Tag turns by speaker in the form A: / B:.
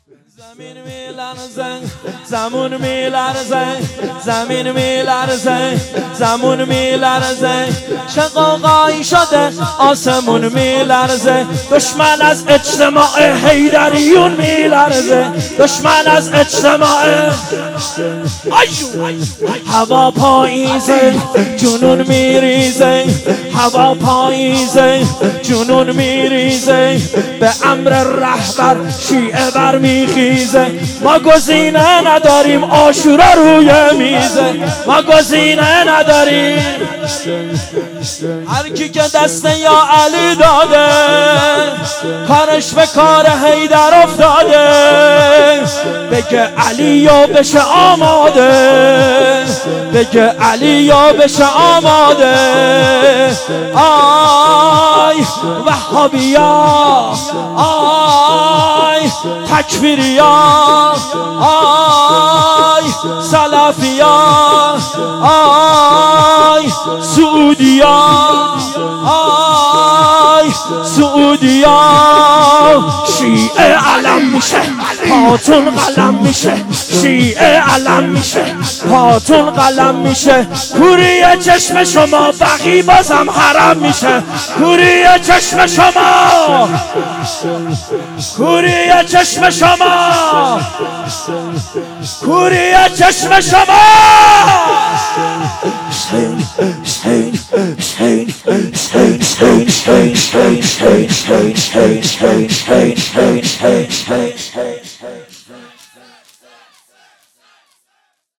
A: زمین میلرزه زمون میلرزه زمین میلرزه زمون میلرزه چه قوقایی شده آسمون میلرزه دشمن از اجتماع حیدریون میلرزه دشمن از اجتماع هوا پاییزه جنون میریزه هوا پاییزه جنون میریزه به امر رهبر شیعه برمیخیزه ما گزینه نداریم عاشورا روی میزه ما گزینه نداریم هر کی که دست یا علی داده کارش به کار حیدر افتاده بگه علی یا بشه آماده بگه علی یا بشه آماده آی وهابیا آی تکفیریا آی سلفیا آی سعودیا آی سعودیا شیعه علم میشه پاتون قلم میشه شیعه علم میشه پاتون قلم میشه کوری چشم شما بقی بازم حرم میشه کوری چشم شما کوری چشم شما کوری چشم شما Shane